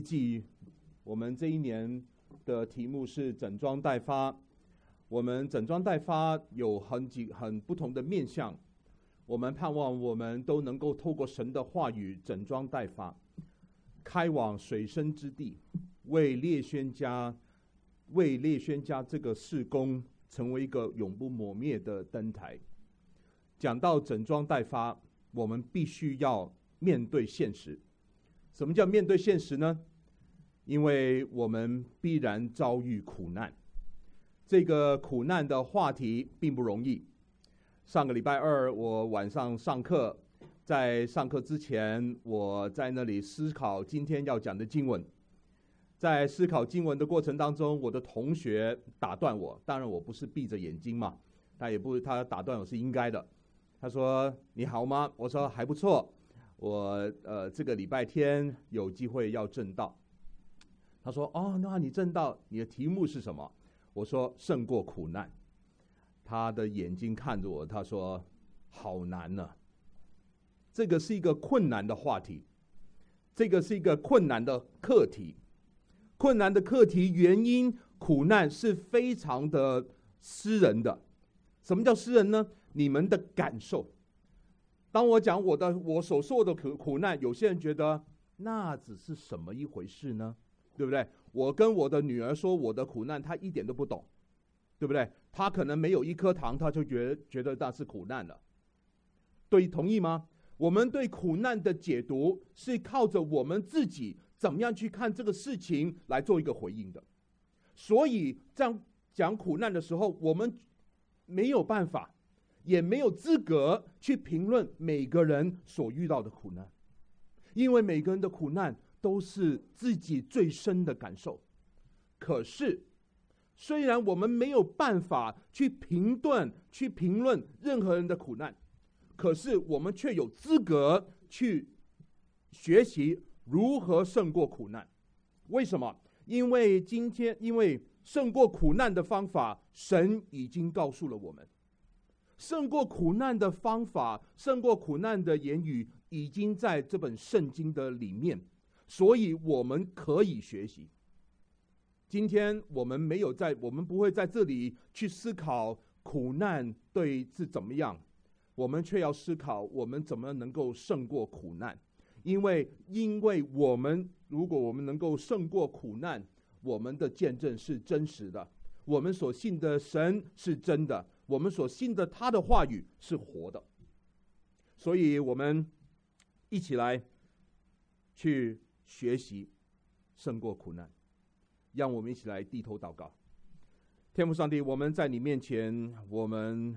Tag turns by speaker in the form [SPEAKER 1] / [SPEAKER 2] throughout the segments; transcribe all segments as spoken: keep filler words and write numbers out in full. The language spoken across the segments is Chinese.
[SPEAKER 1] 季，我们这一年的题目是整装待发。我们整装待发有很几很不同的面向，我们盼望我们都能够透过神的话语整装待发，开往水深之地，为列宣家为列宣家这个事工成为一个永不抹灭的灯台。讲到整装待发，我们必须要面对现实。什么叫面对现实呢？因为我们必然遭遇苦难。这个苦难的话题并不容易。上个礼拜二我晚上上课，在上课之前我在那里思考今天要讲的经文。在思考经文的过程当中，我的同学打断我，当然我不是闭着眼睛嘛，他也不他打断我是应该的。他说：“你好吗？”我说：“还不错。我呃这个礼拜天有机会要证道。”他说：“哦，那你证道，你的题目是什么？”我说：“胜过苦难。”他的眼睛看着我，他说：“好难呢、啊。”这个是一个困难的话题，这个是一个困难的课题。困难的课题原因，苦难是非常的私人的。什么叫私人呢？你们的感受。当我讲我的我所受的苦苦难，有些人觉得那只是什么一回事呢？对不对？我跟我的女儿说我的苦难，她一点都不懂，对不对？她可能没有一颗糖，她就觉得觉得那是苦难了。对，同意吗？我们对苦难的解读是靠着我们自己怎么样去看这个事情来做一个回应的。所以这样讲苦难的时候，我们没有办法，也没有资格去评论每个人所遇到的苦难，因为每个人的苦难都是自己最深的感受。可是虽然我们没有办法去评断去评论任何人的苦难，可是我们却有资格去学习如何胜过苦难。为什么？因为今天因为胜过苦难的方法，神已经告诉了我们。胜过苦难的方法，胜过苦难的言语，已经在这本圣经的里面，所以我们可以学习。今天我们没有在，我们不会在这里去思考苦难对是怎么样，我们却要思考我们怎么能够胜过苦难。因为因为我们如果我们能够胜过苦难，我们的见证是真实的，我们所信的神是真的，我们所信的他的话语是活的。所以我们一起来去学习胜过苦难。让我们一起来低头祷告。天父上帝，我们在你面前，我们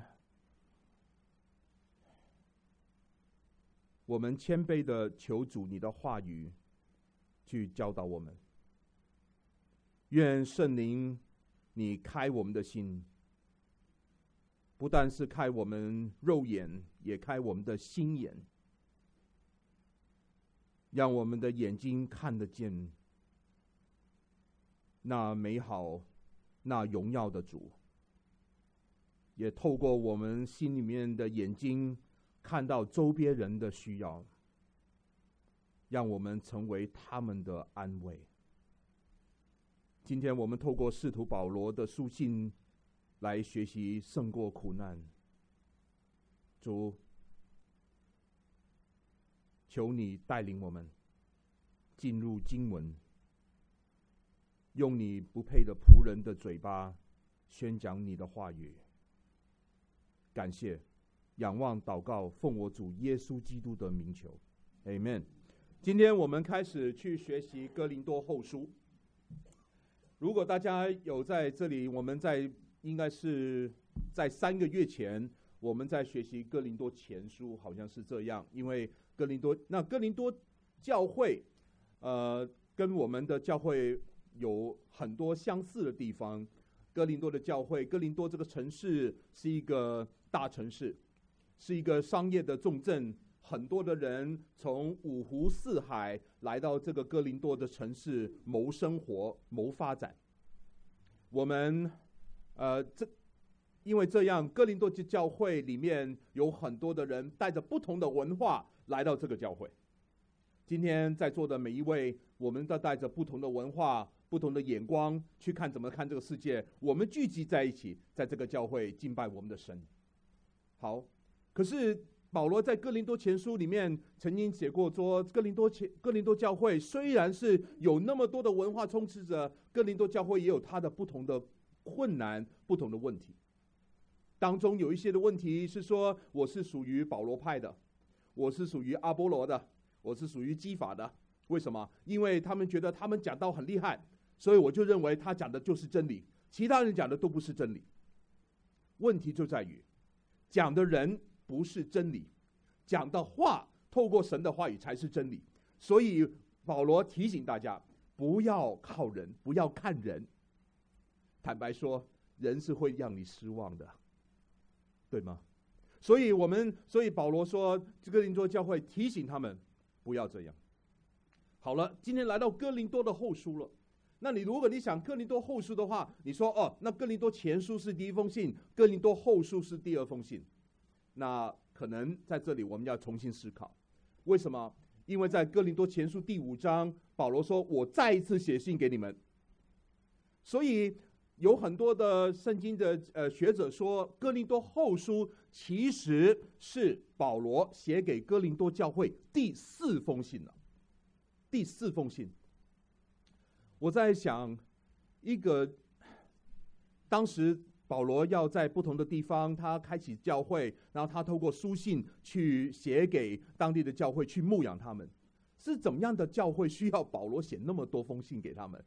[SPEAKER 1] 我们谦卑的求主你的话语去教导我们。愿圣灵你开我们的心，不但是开我们肉眼，也开我们的心眼，让我们的眼睛看得见那美好那荣耀的主，也透过我们心里面的眼睛看到周边人的需要，让我们成为他们的安慰。今天我们透过使徒保罗的书信来学习胜过苦难。主，求你带领我们进入经文，用你不配的仆人的嘴巴宣讲你的话语。感谢，仰望祷告，奉我主耶稣基督的名求 Amen。 今天我们开始去学习哥林多后书。如果大家有在这里，我们在应该是在三个月前我们在学习哥林多前书，好像是这样。因为哥林多那哥林多教会呃跟我们的教会有很多相似的地方。哥林多的教会，哥林多这个城市是一个大城市，是一个商业的重镇，很多的人从五湖四海来到这个哥林多的城市谋生活、谋发展。我们呃这因为这样，哥林多教会里面有很多的人带着不同的文化来到这个教会。 今天在座的每一位，我们都带着不同的文化、不同的眼光去看怎么看这个世界。我们聚集在一起，在这个教会敬拜我们的神。好，可是保罗在哥林多前书里面曾经写过说，哥林多前哥林多教会虽然是有那么多的文化充斥着，哥林多教会也有它的不同的困难、不同的问题。当中有一些的问题是说，我是属于保罗派的，我是属于阿波罗的，我是属于基法的。为什么？因为他们觉得他们讲道很厉害，所以我就认为他讲的就是真理，其他人讲的都不是真理。问题就在于，讲的人不是真理，讲的话透过神的话语才是真理。所以保罗提醒大家，不要靠人，不要看人。坦白说，人是会让你失望的，对吗？所以我们，所以保罗说，哥林多教会提醒他们不要这样。好了，今天来到哥林多的后书了。那你如果你想哥林多后书的话，你说哦，那哥林多前书是第一封信，哥林多后书是第二封信。那可能在这里我们要重新思考，为什么？因为在哥林多前书第五章，保罗说：“我再一次写信给你们。”所以有很多的圣经的呃学者说，哥林多后书其实是保罗写给哥林多教会第四封信了。第四封信，我在想，一个当时保罗要在不同的地方，他开启教会，然后他透过书信去写给当地的教会，去牧养他们。是怎么样的教会需要保罗写那么多封信给他们？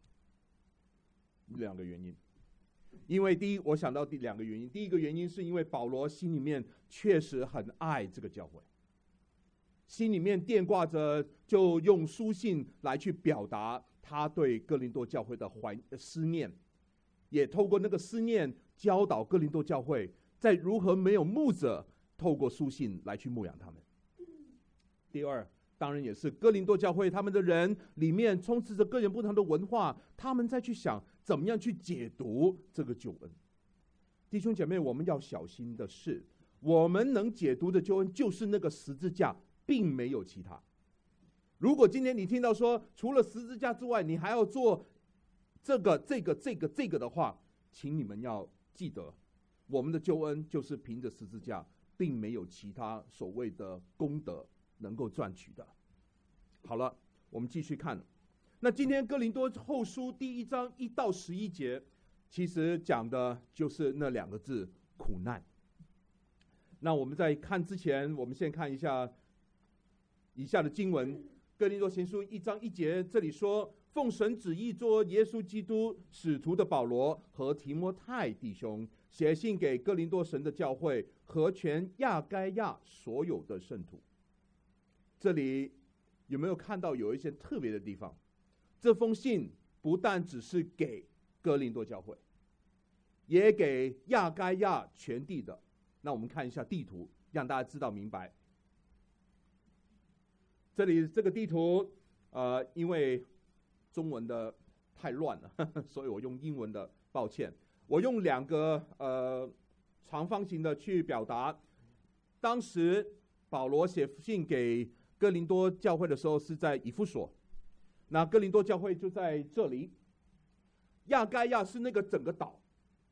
[SPEAKER 1] 两个原因。因为第一，我想到第两个原因。第一个原因是因为保罗心里面确实很爱这个教会，心里面惦挂着，就用书信来去表达他对哥林多教会的怀思念，也透过那个思念教导哥林多教会在如何没有牧者，透过书信来去牧养他们。第二，当然也是哥林多教会他们的人里面充斥着各人不同的文化，他们再去想怎么样去解读这个救恩。弟兄姐妹，我们要小心的是，我们能解读的救恩就是那个十字架，并没有其他。如果今天你听到说除了十字架之外，你还要做这个这个这个这个的话，请你们要记得，我们的救恩就是凭着十字架，并没有其他所谓的功德能够赚取的。好了，我们继续看。那今天哥林多后书第一章一到十一节，其实讲的就是那两个字：苦难。那我们在看之前，我们先看一下以下的经文。哥林多前书一章一节，这里说：奉神旨意做耶稣基督使徒的保罗和提摩太弟兄，写信给哥林多神的教会和全亚该亚所有的圣徒。这里有没有看到有一些特别的地方？这封信不但只是给哥林多教会，也给亚该亚全地的。那我们看一下地图，让大家知道明白。这里这个地图，呃，因为中文的太乱了，呵呵，所以我用英文的，抱歉。我用两个呃长方形的去表达。当时保罗写信给哥林多教会的时候是在以弗所，那哥林多教会就在这里。亚该亚是那个整个岛。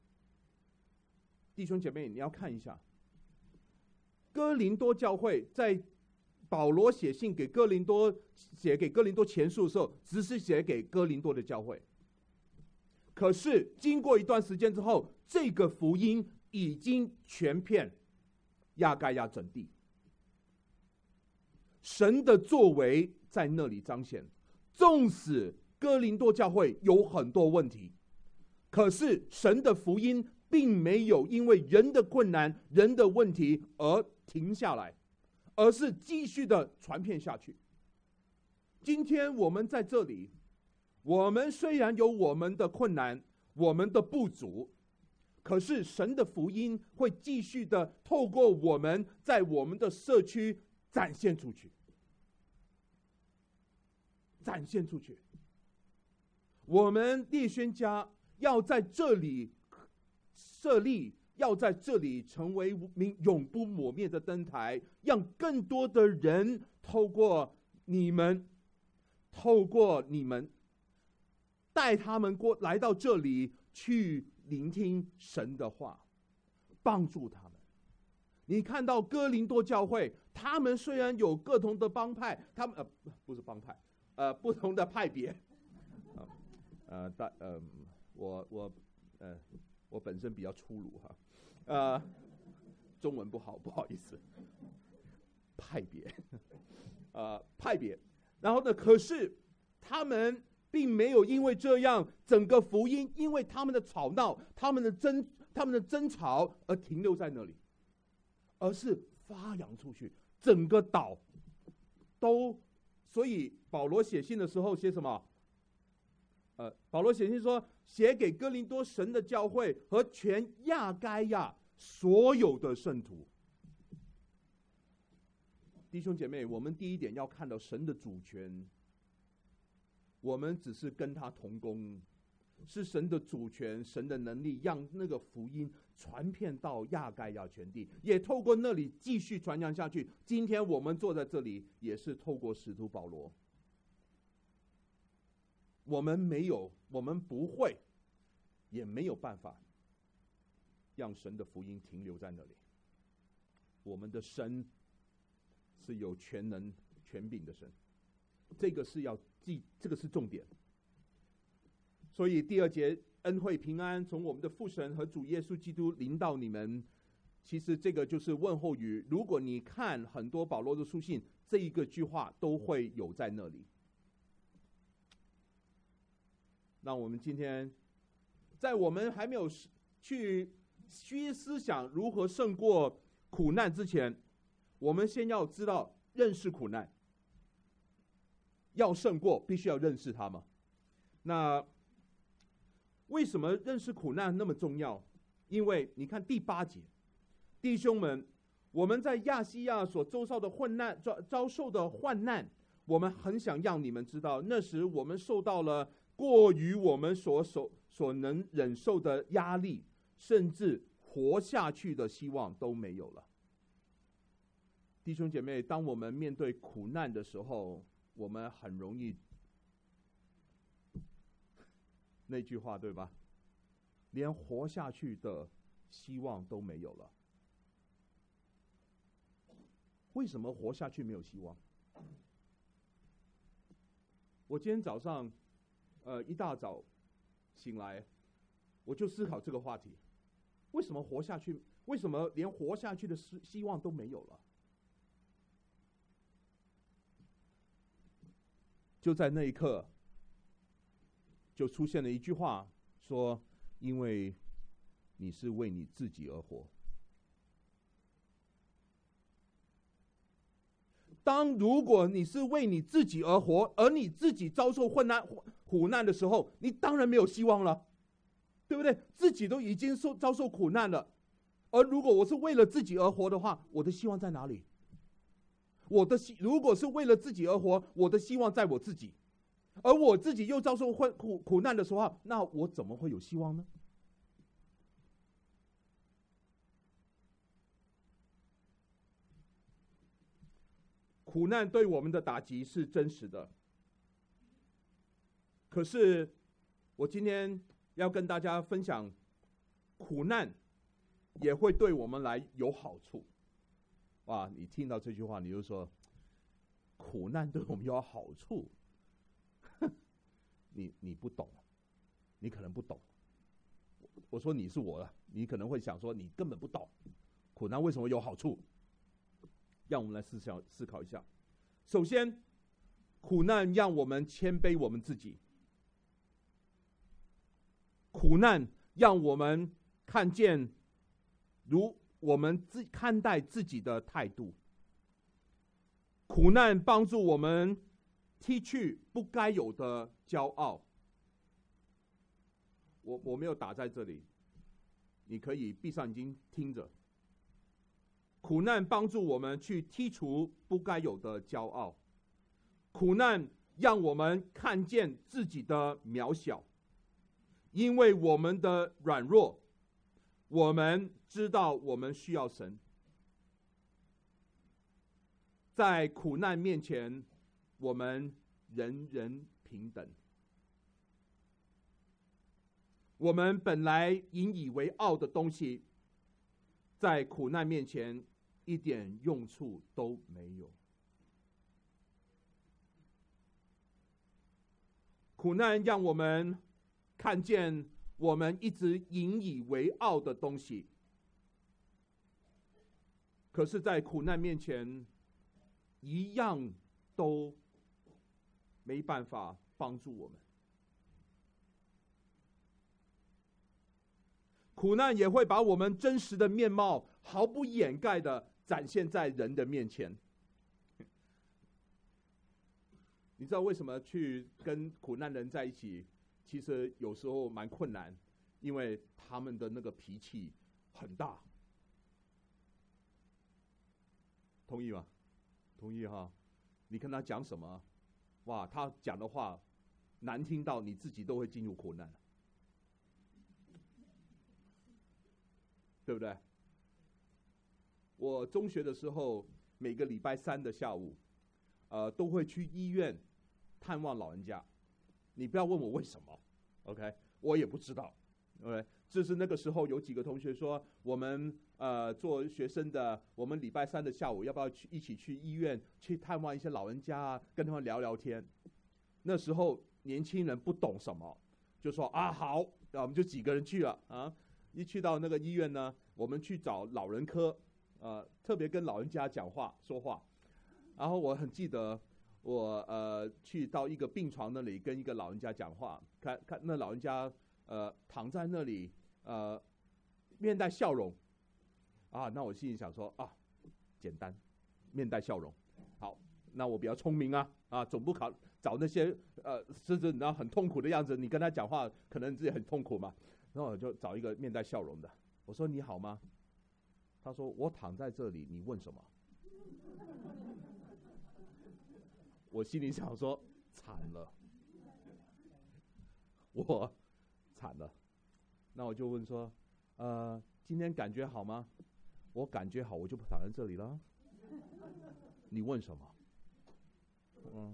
[SPEAKER 1] 弟兄姐妹，你要看一下，哥林多教会在保罗写信给哥林多，写给哥林多前书的时候，只是写给哥林多的教会。可是经过一段时间之后，这个福音已经全遍亚该亚整地，神的作为在那里彰显。纵使哥林多教会有很多问题，可是神的福音并没有因为人的困难、人的问题而停下来，而是继续的传遍下去。今天我们在这里，我们虽然有我们的困难、我们的不足，可是神的福音会继续的透过我们，在我们的社区展现出去，展现出去。我们列宣家要在这里设立，要在这里成为永不抹灭的灯台，让更多的人透过你们透过你们带他们过来到这里去聆听神的话，帮助他们。你看到哥林多教会，他们虽然有各同的帮派，他们呃不是帮派，呃不同的派别，啊呃大呃我我呃我本身比较粗鲁哈，呃中文不好，不好意思，派别，呃派别，然后呢，可是他们并没有因为这样，整个福音因为他们的吵闹、他们的争、他们的争吵而停留在那里，而是发扬出去，整个岛都。所以保罗写信的时候写什么？呃，保罗写信说，写给哥林多神的教会和全亚该亚所有的圣徒。弟兄姐妹，我们第一点要看到神的主权。我们只是跟他同工，是神的主权、神的能力，让那个福音传遍到亚该亚全地，也透过那里继续传扬下去。今天我们坐在这里，也是透过使徒保罗。我们没有，我们不会，也没有办法让神的福音停留在那里。我们的神是有全能、权柄的神，这个是要记，这个是重点。所以第二节，恩惠平安从我们的父神和主耶稣基督临到你们。其实这个就是问候语。如果你看很多保罗的书信，这一个句话都会有在那里。那我们今天，在我们还没有去去思想如何胜过苦难之前，我们先要知道认识苦难。要胜过，必须要认识它嘛。那为什么认识苦难那么重要？因为你看第八节，弟兄们，我们在亚细亚所遭受的患难，遭受的患难，我们很想让你们知道，那时我们受到了过于我们所所所能忍受的压力，甚至活下去的希望都没有了。弟兄姐妹，当我们面对苦难的时候，我们很容易那句话对吧？连活下去的希望都没有了。为什么活下去没有希望？我今天早上，呃，一大早醒来，我就思考这个话题：为什么活下去？为什么连活下去的希希望都没有了？就在那一刻，就出现了一句话，说：“因为你是为你自己而活。”当如果你是为你自己而活，而你自己遭受困难、苦难的时候，你当然没有希望了，对不对？自己都已经受遭受苦难了，而如果我是为了自己而活的话，我的希望在哪里？我的希如果是为了自己而活，我的希望在我自己，而我自己又遭受苦苦难的时候，那我怎么会有希望呢？苦难对我们的打击是真实的，可是我今天要跟大家分享，苦难也会对我们来有好处。哇，你听到这句话，你就说苦难对我们有好处，你你不懂，你可能不懂。我说你是我了，你可能会想说你根本不懂，苦难为什么有好处？让我们来思考思考一下。首先，苦难让我们谦卑我们自己，苦难让我们看见如我们自看待自己的态度，苦难帮助我们剔去不该有的骄傲。我我没有打在这里，你可以闭上眼睛听着。苦难帮助我们去剔除不该有的骄傲，苦难让我们看见自己的渺小，因为我们的软弱，我们知道我们需要神。在苦难面前， 我们人人平等。我们本来引以为傲的东西，在苦难面前一点用处都没有。苦难让我们看见我们一直引以为傲的东西，可是在苦难面前一样都没办法帮助我们。苦难也会把我们真实的面貌毫不掩盖的展现在人的面前。你知道为什么去跟苦难人在一起，其实有时候蛮困难，因为他们的那个脾气很大。同意吗？同意哈。你跟他讲什么，哇，他讲的话难听到你自己都会进入苦难，对不对？我中学的时候，每个礼拜三的下午，呃，都会去医院探望老人家。你不要问我为什么 ，OK， 我也不知道 ，OK。就是那个时候有几个同学说，我们呃做学生的，我们礼拜三的下午要不要去一起去医院去探望一些老人家啊，跟他们聊聊天。那时候年轻人不懂什么，就说啊好，那我们就几个人去了啊。一去到那个医院呢，我们去找老人科，呃，特别跟老人家讲话说话。然后我很记得，我呃去到一个病床那里跟一个老人家讲话，看看那老人家呃躺在那里。呃，面带笑容，啊，那我心里想说啊，简单，面带笑容，好，那我比较聪明啊，啊，总不考找那些呃，甚至你知道很痛苦的样子，你跟他讲话，可能自己很痛苦嘛，然后我就找一个面带笑容的，我说你好吗？他说我躺在这里，你问什么？我心里想说惨了，我惨了。那我就问说，呃，今天感觉好吗？我感觉好，我就不躺在这里了。你问什么？嗯。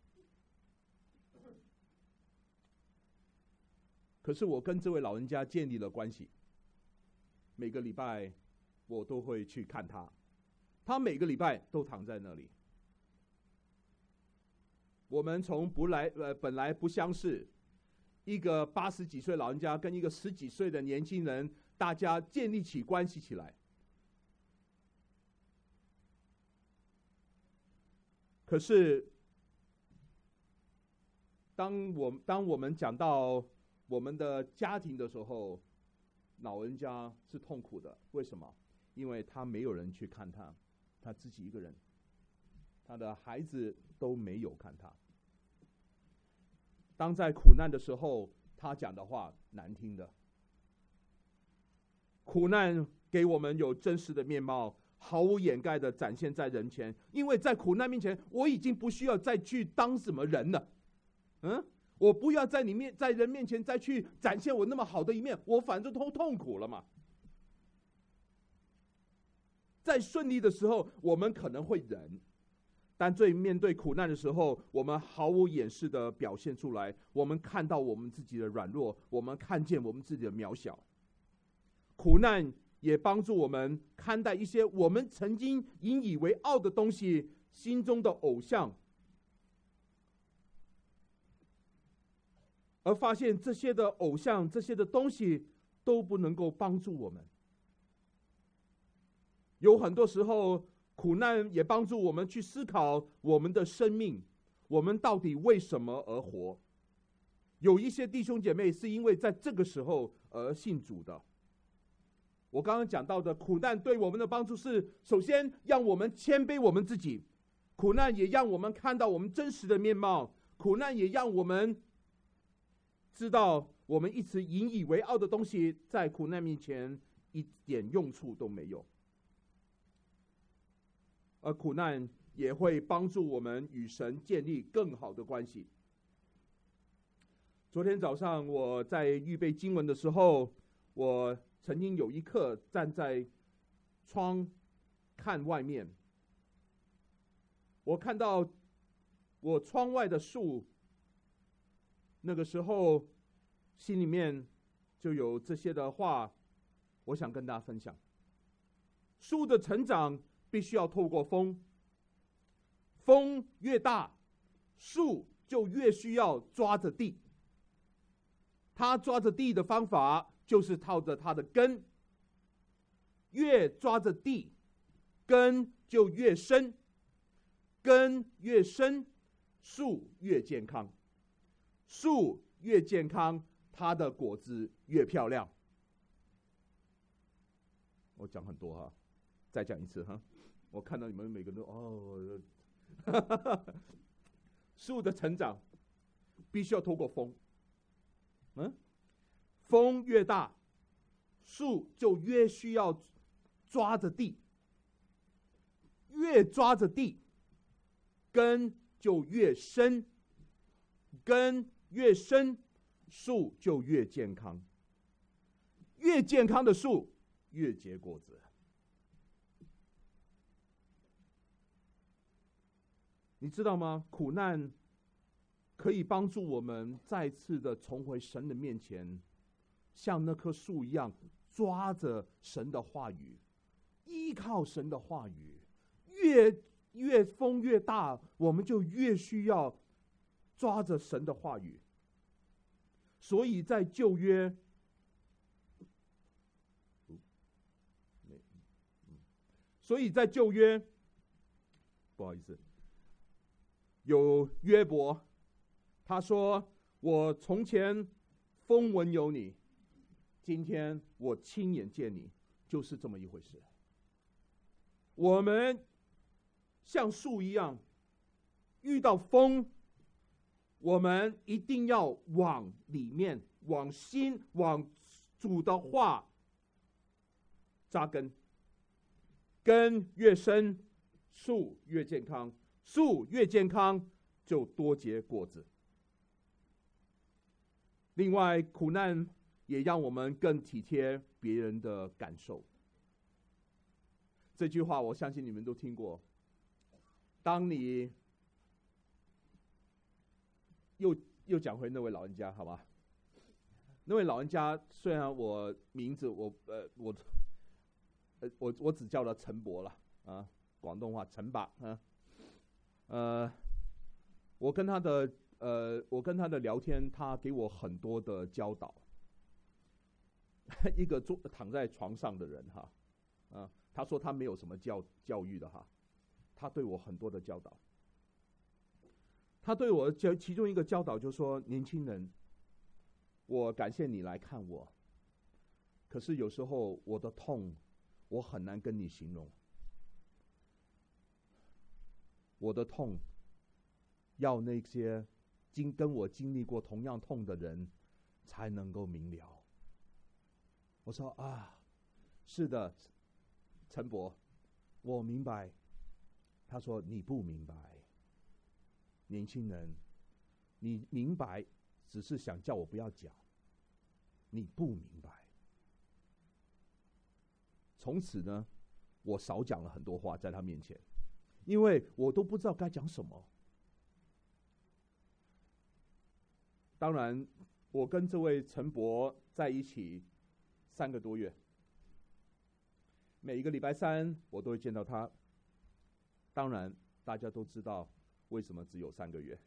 [SPEAKER 1] 可是我跟这位老人家建立了关系，每个礼拜我都会去看他，他每个礼拜都躺在那里。我们从不来呃本来不相识。一个八十几岁老人家跟一个十几岁的年轻人，大家建立起关系起来。可是，当我当我们讲到我们的家庭的时候，老人家是痛苦的。为什么？因为他没有人去看他，他自己一个人，他的孩子都没有看他。当在苦难的时候，他讲的话难听的。苦难给我们有真实的面貌，毫无掩盖的展现在人前。因为在苦难面前，我已经不需要再去当什么人了。嗯，我不要在你面在人面前再去展现我那么好的一面，我反正都痛苦了嘛。在顺利的时候，我们可能会忍。但最面对苦难的时候，我们毫无掩饰的表现出来。我们看到我们自己的软弱，我们看见我们自己的渺小。苦难也帮助我们看待一些我们曾经引以为傲的东西，心中的偶像，而发现这些的偶像、这些的东西都不能够帮助我们。有很多时候，苦难也帮助我们去思考我们的生命，我们到底为什么而活？有一些弟兄姐妹是因为在这个时候而信主的。我刚刚讲到的苦难对我们的帮助是，首先让我们谦卑我们自己，苦难也让我们看到我们真实的面貌，苦难也让我们知道我们一直引以为傲的东西，在苦难面前一点用处都没有。而苦难也会帮助我们与神建立更好的关系。昨天早上我在预备经文的时候，我曾经有一刻站在窗看外面，我看到我窗外的树，那个时候心里面就有这些的话，我想跟大家分享。树的成长必须要透过风，风越大，树就越需要抓着地。它抓着地的方法就是套着它的根，越抓着地，根就越深，根越深，树越健康，树越健康，它的果子越漂亮。我讲很多哈，再讲一次哈，我看到你们每个人都哦，树的成长必须要透过风。嗯，风越大，树就越需要抓着地，越抓着地，根就越深，根越深，树就越健康，越健康的树越结果子。你知道吗？苦难可以帮助我们再次的重回神的面前，像那棵树一样抓着神的话语，依靠神的话语。越越风越大，我们就越需要抓着神的话语。所以在旧约，所以在旧约，不好意思，有约伯。他说：“我从前风闻有你，今天我亲眼见你，就是这么一回事。”我们像树一样，遇到风，我们一定要往里面、往心、往主的话扎根。根越深，树越健康；树越健康，就多结果子。另外，苦难也让我们更体贴别人的感受。这句话我相信你们都听过。当你又又讲回那位老人家，好吧？那位老人家虽然我名字我呃我呃我我只叫他陈伯了啊，广东话陈伯啊，呃，我跟他的。呃，我跟他的聊天，他给我很多的教导。一个坐躺在床上的人哈，啊，他说他没有什么教教育的哈，他对我很多的教导。他对我教其中一个教导就是说，年轻人，我感谢你来看我，可是有时候我的痛，我很难跟你形容。我的痛，要那些。经跟我经历过同样痛的人才能够明了。我说啊，是的，陈伯，我明白。他说你不明白，年轻人，你明白，只是想叫我不要讲，你不明白。从此呢，我少讲了很多话在他面前，因为我都不知道该讲什么。当然，我跟这位陈伯在一起三个多月，每一个礼拜三我都会见到他。当然，大家都知道为什么只有三个月。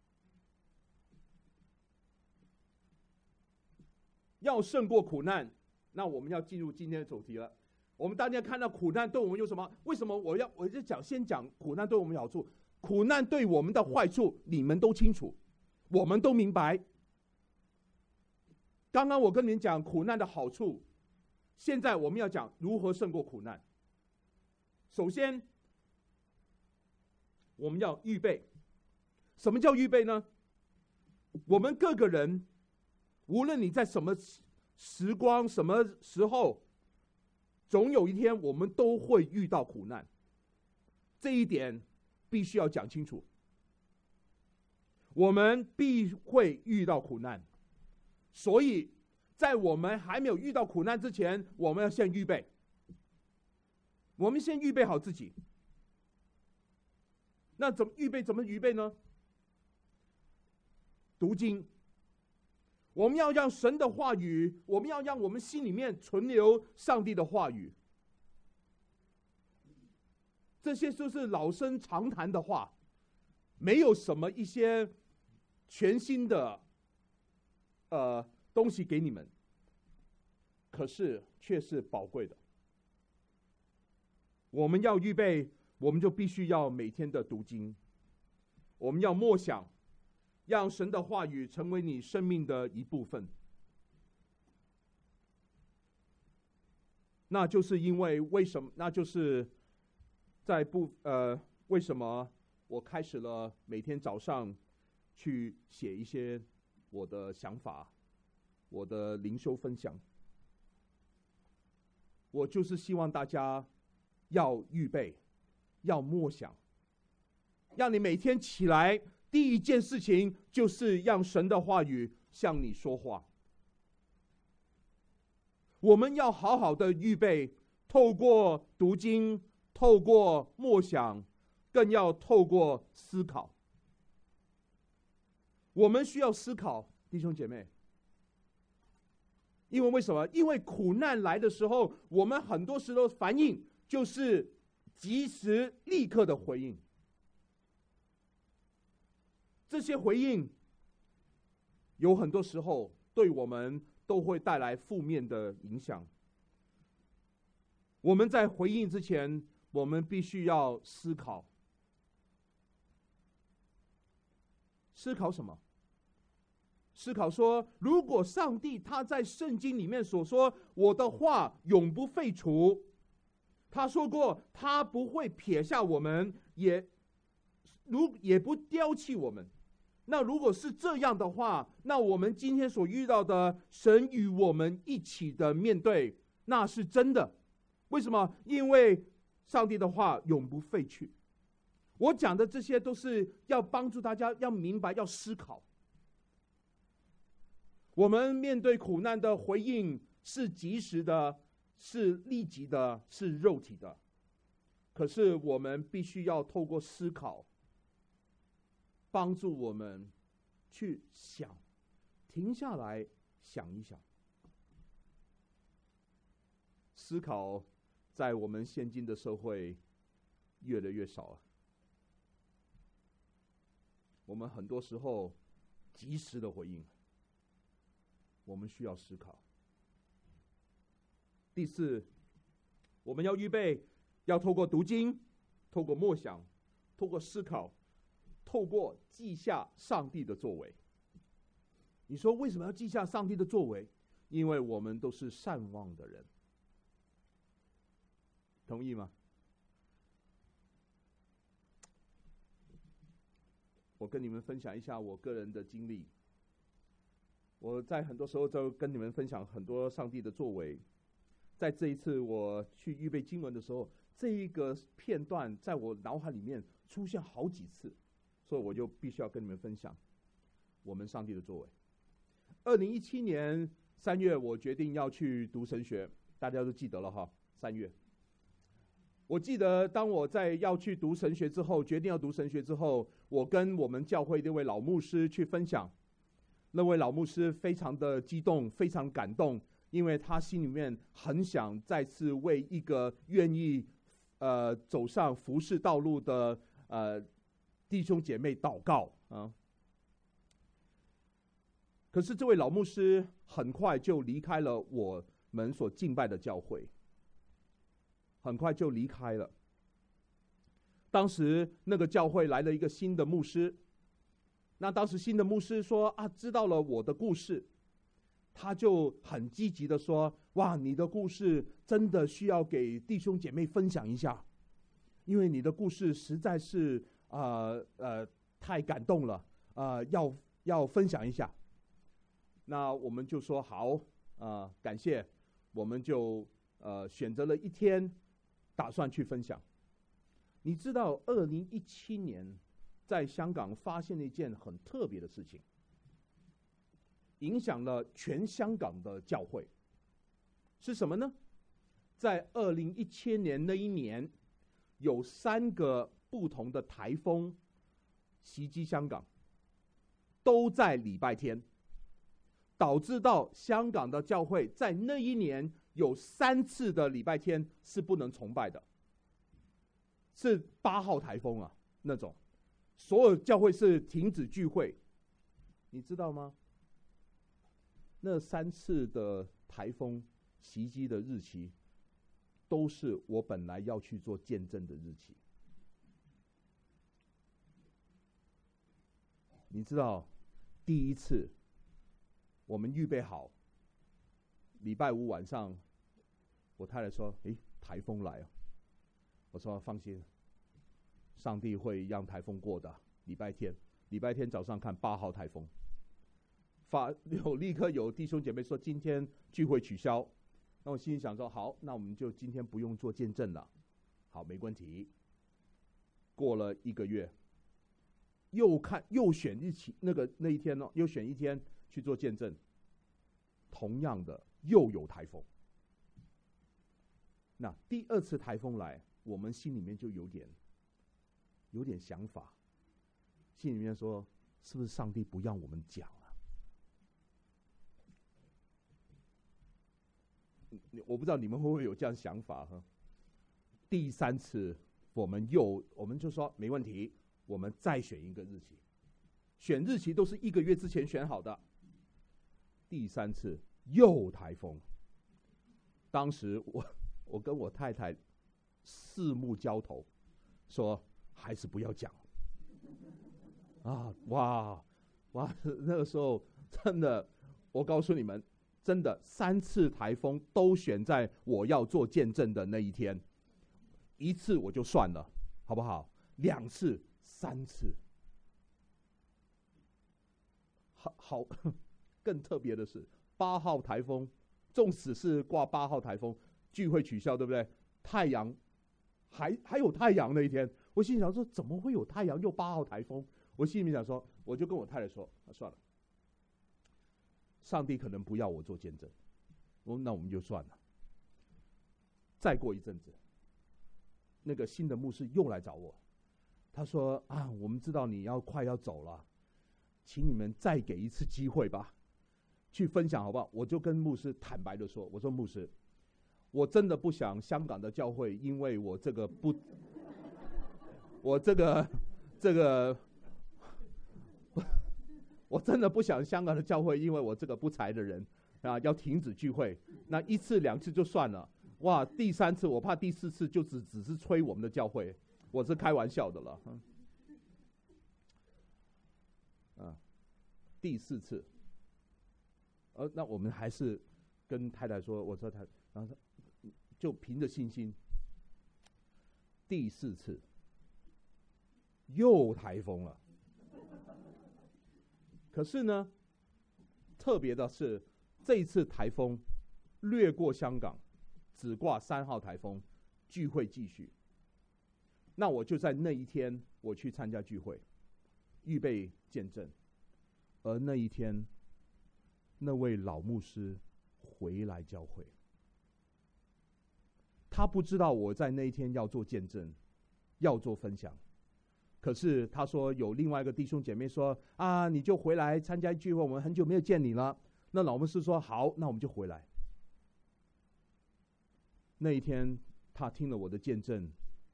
[SPEAKER 1] 要胜过苦难，那我们要进入今天的主题了。我们大家看到苦难对我们有什么？为什么我要我就讲先讲苦难对我们有好处？苦难对我们的坏处，你们都清楚。我们都明白。刚刚我跟你们讲苦难的好处，现在我们要讲如何胜过苦难。首先，我们要预备。什么叫预备呢？我们各个人，无论你在什么时光、什么时候，总有一天我们都会遇到苦难。这一点必须要讲清楚。我们必会遇到苦难，所以在我们还没有遇到苦难之前，我们要先预备。我们先预备好自己。那怎么预备？怎么预备呢？ 读经，我们要让神的话语，我们要让我们心里面存留上帝的话语。这些就是老生常谈的话，没有什么一些全新的呃东西给你们，可是却是宝贵的。我们要预备，我们就必须要每天的读经，我们要默想，让神的话语成为你生命的一部分。那就是因为为什么？那就是在不呃，为什么我开始了每天早上去写一些我的想法，我的灵修分享。我就是希望大家要预备，要默想，让你每天起来第一件事情就是让神的话语向你说话。我们要好好的预备，透过读经，透过默想，更要透过思考。我们需要思考，弟兄姐妹。因为为什么？因为苦难来的时候，我们很多时候反应就是及时立刻的回应。这些回应有很多时候对我们都会带来负面的影响。我们在回应之前，我们必须要思考。思考什么？思考说，如果上帝他在圣经里面所说我的话永不废除，他说过他不会撇下我们，也如也不丢弃我们。那如果是这样的话，那我们今天所遇到的神与我们一起的面对，那是真的。为什么？因为上帝的话永不废去。我讲的这些都是要帮助大家要明白，要思考。我们面对苦难的回应是及时的，是立即的，是肉体的。可是我们必须要透过思考，帮助我们去想，停下来想一想。思考在我们现今的社会越来越少了。我们很多时候及时的回应，我们需要思考。第四，我们要预备，要透过读经，透过默想，透过思考，透过记下上帝的作为。你说为什么要记下上帝的作为？因为我们都是善忘的人，同意吗？我跟你们分享一下我个人的经历。我在很多时候都跟你们分享很多上帝的作为。在这一次我去预备经文的时候，这一个片段在我脑海里面出现好几次，所以我就必须要跟你们分享我们上帝的作为。二零一七年三月，我决定要去读神学，大家都记得了哈。三月，我记得当我在要去读神学之后，决定要读神学之后，我跟我们教会那位老牧师去分享。那位老牧师非常的激动，非常感动，因为他心里面很想再次为一个愿意呃走上服事道路的呃弟兄姐妹祷告啊。可是这位老牧师很快就离开了我们所敬拜的教会，很快就离开了。当时那个教会来了一个新的牧师。那当时新的牧师说啊，知道了我的故事，他就很积极的说，哇，你的故事真的需要给弟兄姐妹分享一下，因为你的故事实在是呃呃太感动了，呃要要分享一下。那我们就说好，啊、呃、感谢，我们就呃选择了一天，打算去分享。你知道二零一七年在香港发现了一件很特别的事情，影响了全香港的教会，是什么呢？在二零一七年那一年，有三个不同的台风袭击香港， 都在礼拜天，导致到香港的教会在那一年有三次的礼拜天是不能崇拜的，是八号台风啊那种，所有教会是停止聚会，你知道吗？那三次的台风袭击的日期，都是我本来要去做见证的日期。你知道，第一次我们预备好，礼拜五晚上，我太太说：“诶，台风来了。”我说：“放心，上帝会让台风过的。”礼拜天，礼拜天早上看八号台风，发有立刻有弟兄姐妹说今天聚会取消。那我心里想说：“好，那我们就今天不用做见证了。”好，没问题。过了一个月。又看又选日期，那个那一天呢，又选一天去做见证。同样的，又有台风。那第二次台风来，我们心里面就有点有点想法，心里面说：是不是上帝不让我们讲啊？我不知道你们会不会有这样想法哈。第三次，我们又我们就说没问题。我们再选一个日期，选日期都是一个月之前选好的。第三次又台风，当时我我跟我太太四目交投，说还是不要讲。啊，哇哇，那个时候真的，我告诉你们，真的三次台风都选在我要做见证的那一天，一次我就算了，好不好？两次。三次，好好，更特别的是，八号台风，纵使是挂八号台风，聚会取消，对不对？太阳还还有太阳那一天，我心里想说，怎么会有太阳又八号台风？我心里面想说，我就跟我太太说，啊、算了，上帝可能不要我做见证，我那我们就算了。再过一阵子，那个新的牧师又来找我。他说啊，我们知道你要快要走了，请你们再给一次机会吧，去分享好不好？我就跟牧师坦白的说，我说牧师，我真的不想香港的教会因为我这个不，我这个这个，我真的不想香港的教会因为我这个不才的人啊要停止聚会，那一次两次就算了，哇，第三次我怕第四次就只只是催我们的教会。我是开玩笑的了，嗯，啊，第四次，呃，那我们还是跟太太说，我说太，然后就凭着信心，第四次又台风了，可是呢，特别的是这一次台风掠过香港，只挂三号台风，聚会继续。那我就在那一天，我去参加聚会，预备见证。而那一天，那位老牧师回来教会，他不知道我在那一天要做见证，要做分享。可是他说有另外一个弟兄姐妹说啊，你就回来参加聚会，我们很久没有见你了。那老牧师说好，那我们就回来。那一天，他听了我的见证。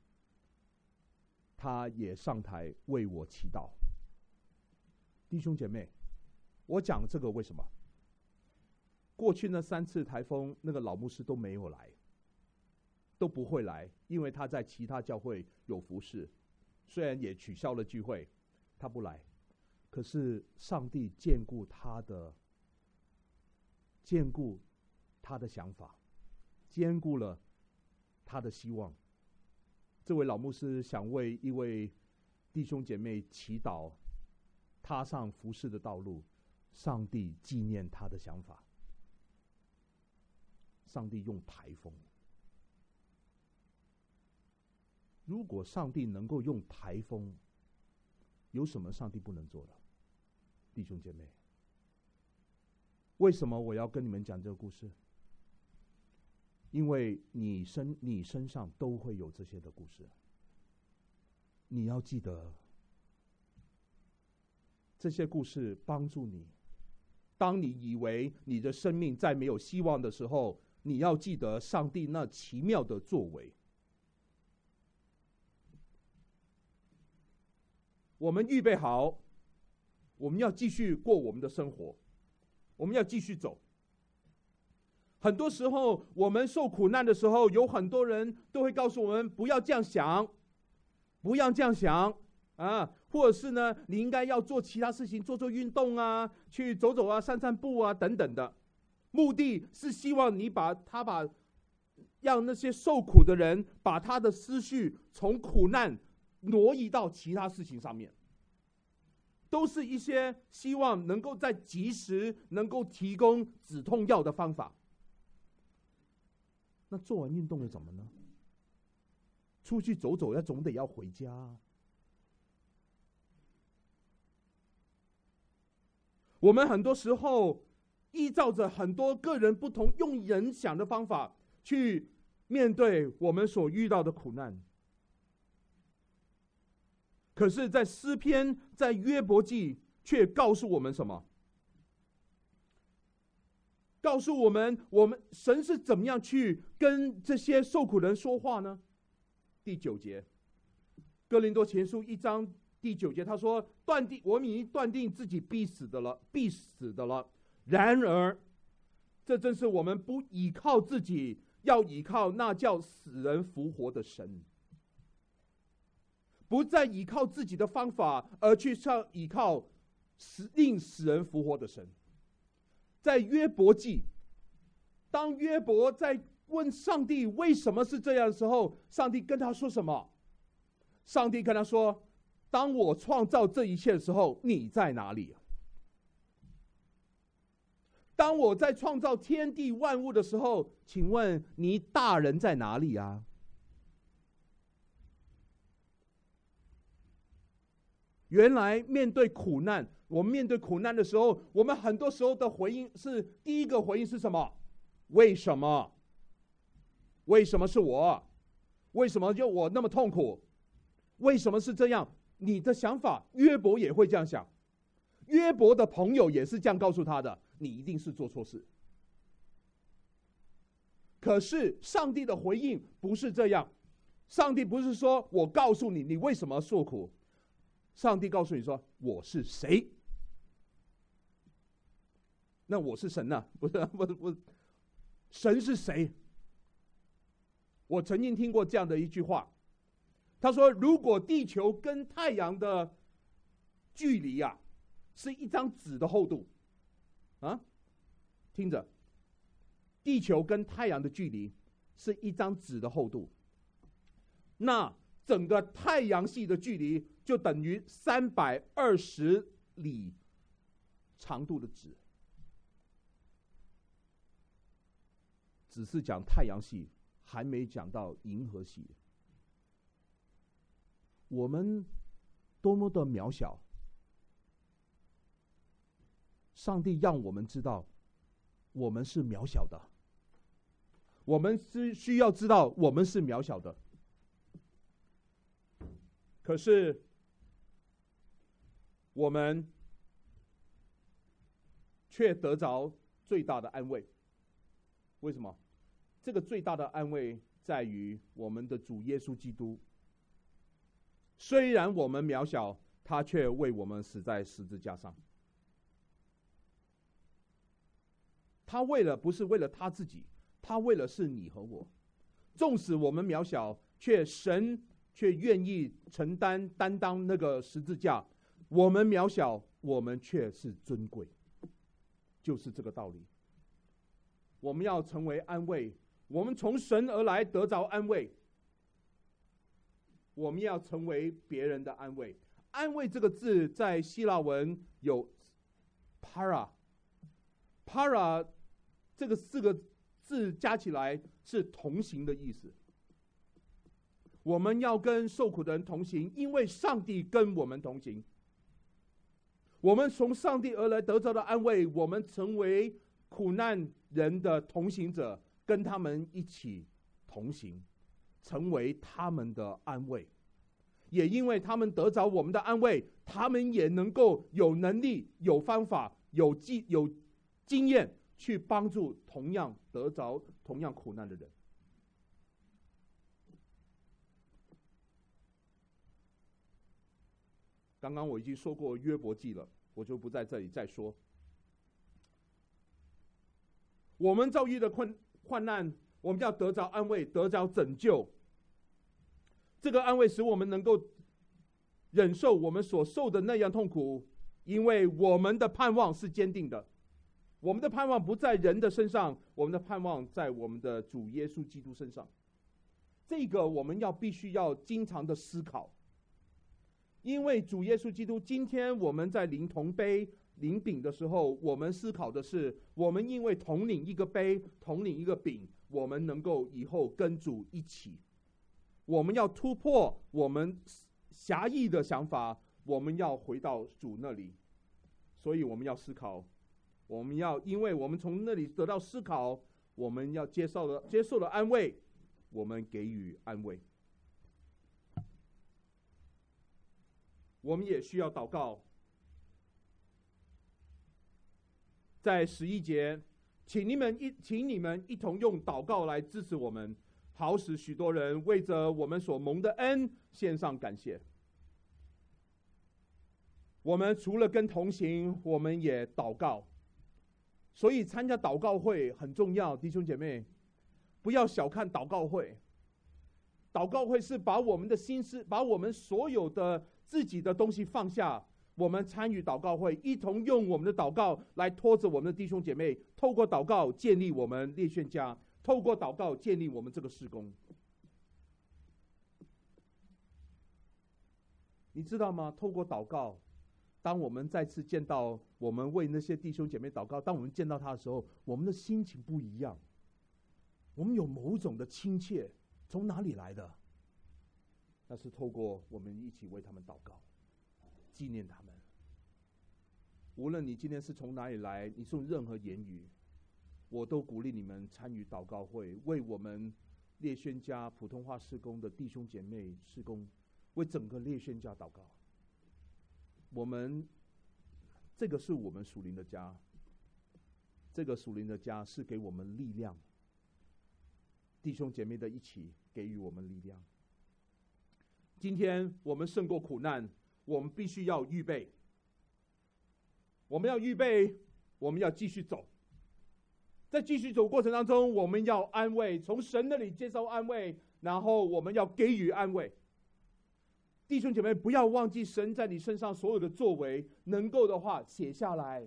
[SPEAKER 1] 他也上台为我祈祷。弟兄姐妹，我讲这个为什么？过去那三次台风，那个老牧师都没有来，都不会来，因为他在其他教会有服事，虽然也取消了聚会，他不来。可是上帝眷顾他的，眷顾他的想法，兼顾了他的希望。这位老牧师想为一位弟兄姐妹祈祷，踏上服事的道路，上帝纪念他的想法。上帝用台风，如果上帝能够用台风，有什么上帝不能做的？弟兄姐妹，为什么我要跟你们讲这个故事？因为你身你身上都会有这些的故事，你要记得， 这些故事帮助你。当你以为你的生命再没有希望的时候，你要记得上帝那奇妙的作为。我们预备好，我们要继续过我们的生活，我们要继续走。很多时候我们受苦难的时候，有很多人都会告诉我们不要这样想，不要这样想啊，或者是呢，你应该要做其他事情，做做运动啊，去走走啊，散散步啊等等的。目的是希望你把他把让那些受苦的人把他的思绪从苦难挪移到其他事情上面，都是一些希望能够在及时能够提供止痛药的方法。那做完运动又怎么呢？出去走走，要总得要回家啊。我们很多时候依照着很多个人不同用人想的方法去面对我们所遇到的苦难。可是在诗篇，在约伯记却告诉我们什么？告诉我们，我们神是怎么样去跟这些受苦人说话呢？第九节，哥林多前书一章第九节，他说：“断定我们已经断定自己必死的了，必死的了。然而，这正是我们不依靠自己，要依靠那叫死人复活的神。不再依靠自己的方法，而去上依靠死令死人复活的神。”在约伯记，当约伯在问上帝为什么是这样的时候，上帝跟他说什么？上帝跟他说：“当我创造这一切的时候，你在哪里？当我在创造天地万物的时候，请问你大人在哪里啊？”原来面对苦难，我们面对苦难的时候，我们很多时候的回应是，第一个回应是什么？为什么？为什么是我？为什么就我那么痛苦？为什么是这样？你的想法，约伯也会这样想。约伯的朋友也是这样告诉他的：你一定是做错事。可是上帝的回应不是这样，上帝不是说我告诉你你为什么受苦，上帝告诉你说我是谁。那我是神啊，不是不是不是，神是谁？我曾经听过这样的一句话，他说：如果地球跟太阳的距离啊，是一张纸的厚度啊，听着，地球跟太阳的距离是一张纸的厚度，那整个太阳系的距离就等于三百二十里长度的纸。只是讲太阳系，还没讲到银河系。我们多么的渺小，上帝让我们知道，我们是渺小的。我们是需要知道，我们是渺小的。可是，我们却得着最大的安慰。为什么？这个最大的安慰在于我们的主耶稣基督。虽然我们渺小，他却为我们死在十字架上。他为了不是为了他自己，他为了是你和我。纵使我们渺小，却神却愿意承担担当那个十字架。我们渺小，我们却是尊贵，就是这个道理。我们要成为安慰，我们从神而来得着安慰，我们要成为别人的安慰。安慰这个字在希腊文有 para， para 这个四个字加起来是同行的意思。我们要跟受苦的人同行，因为上帝跟我们同行。我们从上帝而来得着的安慰，我们成为苦难人的同行者，跟他们一起同行，成为他们的安慰。 也因为他们得着我们的安慰，他们也能够有能力、有方法、有经有经验去帮助同样得着同样苦难的人。刚刚我已经说过约伯记了，我就不在这里再说。我们遭遇的困患难，我们要得着安慰，得着拯救。这个安慰使我们能够忍受我们所受的那样痛苦，因为我们的盼望是坚定的。我们的盼望不在人的身上，我们的盼望在我们的主耶稣基督身上。这个我们要必须要经常的思考。因为主耶稣基督，今天我们在领铜杯、领饼的时候，我们思考的是，我们因为同领一个杯、同领一个饼，我们能够以后跟主一起。我们要突破我们狭义的想法，我们要回到主那里。所以我们要思考，我们要因为我们从那里得到思考，我们要接受了接受了安慰，我们给予安慰。我们也需要祷告。在十一节，请你们一请你们一同用祷告来支持我们，好使许多人为着我们所蒙的恩献上感谢。我们除了跟同行，我们也祷告。所以参加祷告会很重要，弟兄姐妹，不要小看祷告会。祷告会是把我们的心思，把我们所有的自己的东西放下，我们参与祷告会，一同用我们的祷告来拖着我们的弟兄姐妹，透过祷告建立我们列宣家，透过祷告建立我们这个事工。你知道吗？透过祷告，当我们再次见到我们为那些弟兄姐妹祷告，当我们见到他的时候，我们的心情不一样，我们有某种的亲切。从哪里来的？那是透过我们一起为他们祷告，纪念他们。无论你今天是从哪里来，你是用任何言语，我都鼓励你们参与祷告会，为我们列宣家普通话事工的弟兄姐妹事工，为整个列宣家祷告。我们这个是我们属灵的家，这个属灵的家是给我们力量。弟兄姐妹的一起给予我们力量。今天我们胜过苦难，我们必须要预备。我们要预备，我们要继续走。在继续走过程当中，我们要安慰，从神那里接受安慰，然后我们要给予安慰。弟兄姐妹，不要忘记神在你身上所有的作为，能够的话写下来。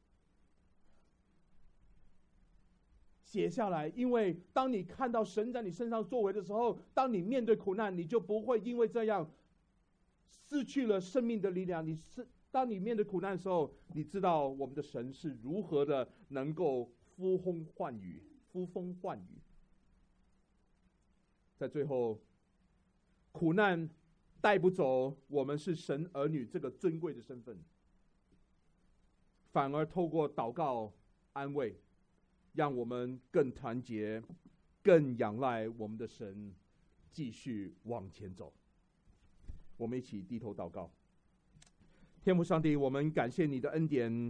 [SPEAKER 1] 写下来，因为当你看到神在你身上作为的时候，当你面对苦难，你就不会因为这样失去了生命的力量。你是当你面对苦难的时候，你知道我们的神是如何的能够呼风唤雨，呼风唤雨。在最后，苦难带不走我们是神儿女这个尊贵的身份，反而透过祷告安慰，让我们更团结，更仰赖我们的神，继续往前走。我们一起低头祷告。天父上帝，我们感谢你的恩典，